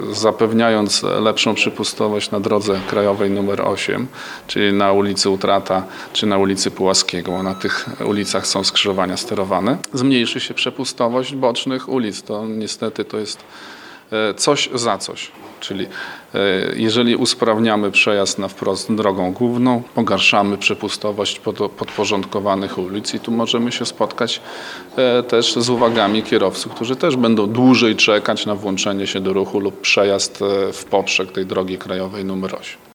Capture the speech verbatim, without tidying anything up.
Zapewniając lepszą przepustowość na drodze krajowej numer osiem, czyli na ulicy Utrata czy na ulicy Pułaskiego, na tych ulicach są skrzyżowania sterowane, zmniejszy się przepustowość bocznych ulic. To niestety to jest coś za coś. Czyli jeżeli usprawniamy przejazd na wprost drogą główną, pogarszamy przepustowość podporządkowanych ulic i tu możemy się spotkać też z uwagami kierowców, którzy też będą dłużej czekać na włączenie się do ruchu lub przejazd w poprzek tej drogi krajowej numer osiem.